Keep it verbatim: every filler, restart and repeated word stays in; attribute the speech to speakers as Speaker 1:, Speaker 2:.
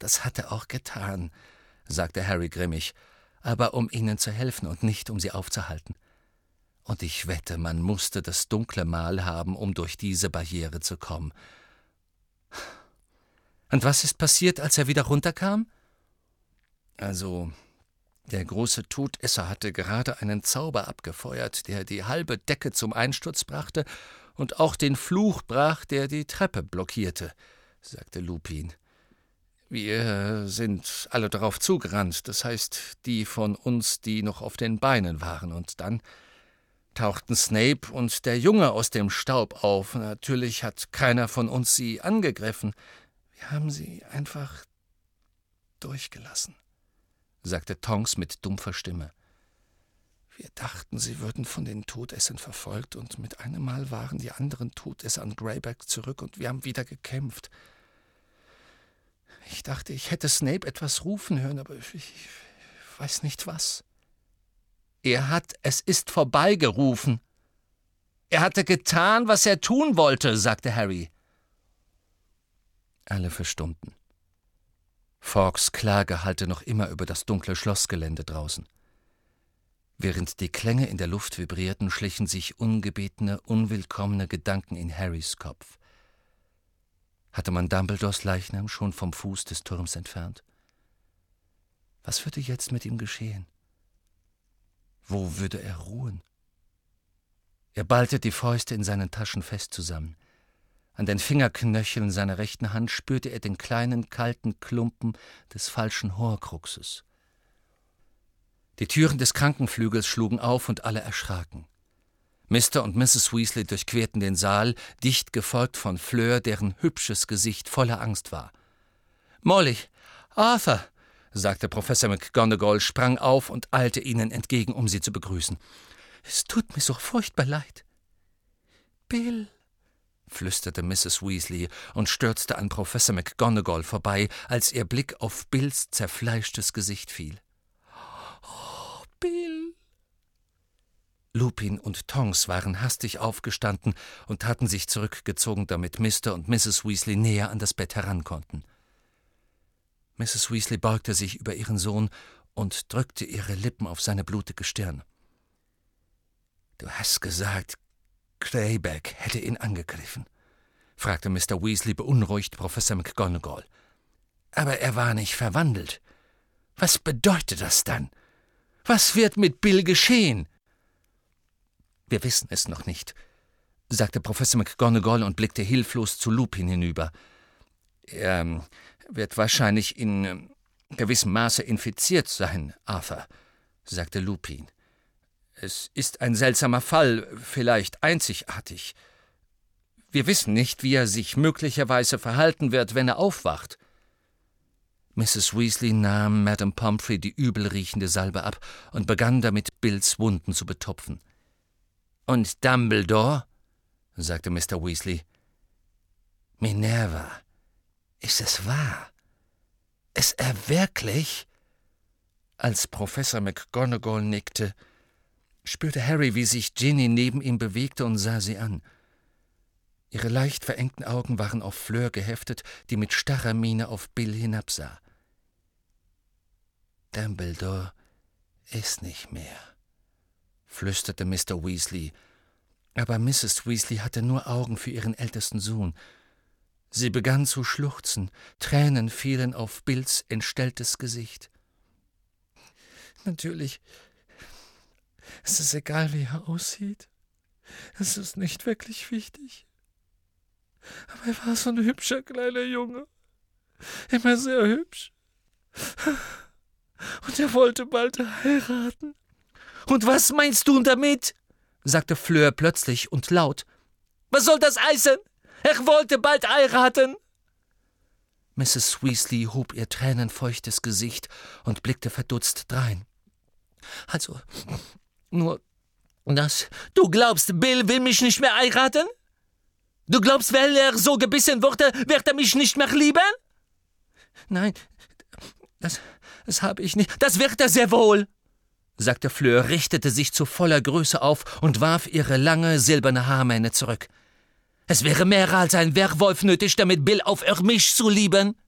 Speaker 1: das hat er auch getan«, sagte Harry grimmig, »aber um ihnen zu helfen und nicht, um sie aufzuhalten. Und ich wette, man musste das dunkle Mal haben, um durch diese Barriere zu kommen. Und was ist passiert, als er wieder runterkam?« »Also, der große Todesser hatte gerade einen Zauber abgefeuert, der die halbe Decke zum Einsturz brachte und auch den Fluch brach, der die Treppe blockierte«, sagte Lupin. »Wir sind alle darauf zugerannt, das heißt, die von uns, die noch auf den Beinen waren, und dann tauchten Snape und der Junge aus dem Staub auf. Natürlich hat keiner von uns sie angegriffen. Wir haben sie einfach durchgelassen«, sagte Tonks mit dumpfer Stimme. »Wir dachten, sie würden von den Todessern verfolgt, und mit einem Mal waren die anderen Todesser an Greyback zurück, und wir haben wieder gekämpft. Ich dachte, ich hätte Snape etwas rufen hören, aber ich, ich weiß nicht was.« »Er hat »Es ist vorbei« gerufen. Er hatte getan, was er tun wollte«, sagte Harry. Alle verstummten. Fawkes Klage hallte noch immer über das dunkle Schlossgelände draußen. Während die Klänge in der Luft vibrierten, schlichen sich ungebetene, unwillkommene Gedanken in Harrys Kopf. Hatte man Dumbledores Leichnam schon vom Fuß des Turms entfernt? Was würde jetzt mit ihm geschehen? Wo würde er ruhen? Er ballte die Fäuste in seinen Taschen fest zusammen. An den Fingerknöcheln seiner rechten Hand spürte er den kleinen, kalten Klumpen des falschen Horcruxes. Die Türen des Krankenflügels schlugen auf und alle erschraken. Mister und Misses Weasley durchquerten den Saal, dicht gefolgt von Fleur, deren hübsches Gesicht voller Angst war. »Molly, Arthur«, sagte Professor McGonagall, sprang auf und eilte ihnen entgegen, um sie zu begrüßen. »Es tut mir so furchtbar leid.« »Bill«, flüsterte Misses Weasley und stürzte an Professor McGonagall vorbei, als ihr Blick auf Bills zerfleischtes Gesicht fiel. »Oh, Bill!« Lupin und Tonks waren hastig aufgestanden und hatten sich zurückgezogen, damit Mister und Misses Weasley näher an das Bett heran konnten. Misses Weasley beugte sich über ihren Sohn und drückte ihre Lippen auf seine blutige Stirn. »Du hast gesagt, Greyback hätte ihn angegriffen?« fragte Mister Weasley beunruhigt Professor McGonagall. »Aber er war nicht verwandelt. Was bedeutet das dann? Was wird mit Bill geschehen?« »Wir wissen es noch nicht«, sagte Professor McGonagall und blickte hilflos zu Lupin hinüber. »Er wird wahrscheinlich in gewissem Maße infiziert sein, Arthur«, sagte Lupin. »Es ist ein seltsamer Fall, vielleicht einzigartig. Wir wissen nicht, wie er sich möglicherweise verhalten wird, wenn er aufwacht.« Misses Weasley nahm Madame Pomfrey die übelriechende Salbe ab und begann damit, Bills Wunden zu betupfen. »Und Dumbledore?«, sagte Mister Weasley. »Minerva, ist es wahr? Ist er wirklich?« Als Professor McGonagall nickte, spürte Harry, wie sich Ginny neben ihm bewegte und sah sie an. Ihre leicht verengten Augen waren auf Fleur geheftet, die mit starrer Miene auf Bill hinabsah. »Dumbledore ist nicht mehr«, flüsterte Mister Weasley, aber Misses Weasley hatte nur Augen für ihren ältesten Sohn. Sie begann zu schluchzen, Tränen fielen auf Bills entstelltes Gesicht. »Natürlich, es ist egal, wie er aussieht. Es ist nicht wirklich wichtig. Aber er war so ein hübscher kleiner Junge, immer sehr hübsch. Und er wollte bald heiraten.« »Und was meinst du damit?«, sagte Fleur plötzlich und laut. »Was soll das heißen? Er wollte bald heiraten!« Misses Weasley hob ihr tränenfeuchtes Gesicht und blickte verdutzt drein. »Also, nur das...« »Du glaubst, Bill will mich nicht mehr heiraten? Du glaubst, weil er so gebissen wurde, wird er mich nicht mehr lieben?« »Nein, das, das habe ich nicht. Das wird er sehr wohl«, sagte Fleur, richtete sich zu voller Größe auf und warf ihre lange, silberne Haarmähne zurück. »Es wäre mehr als ein Werwolf nötig, damit Bill aufhört, mich zu lieben.«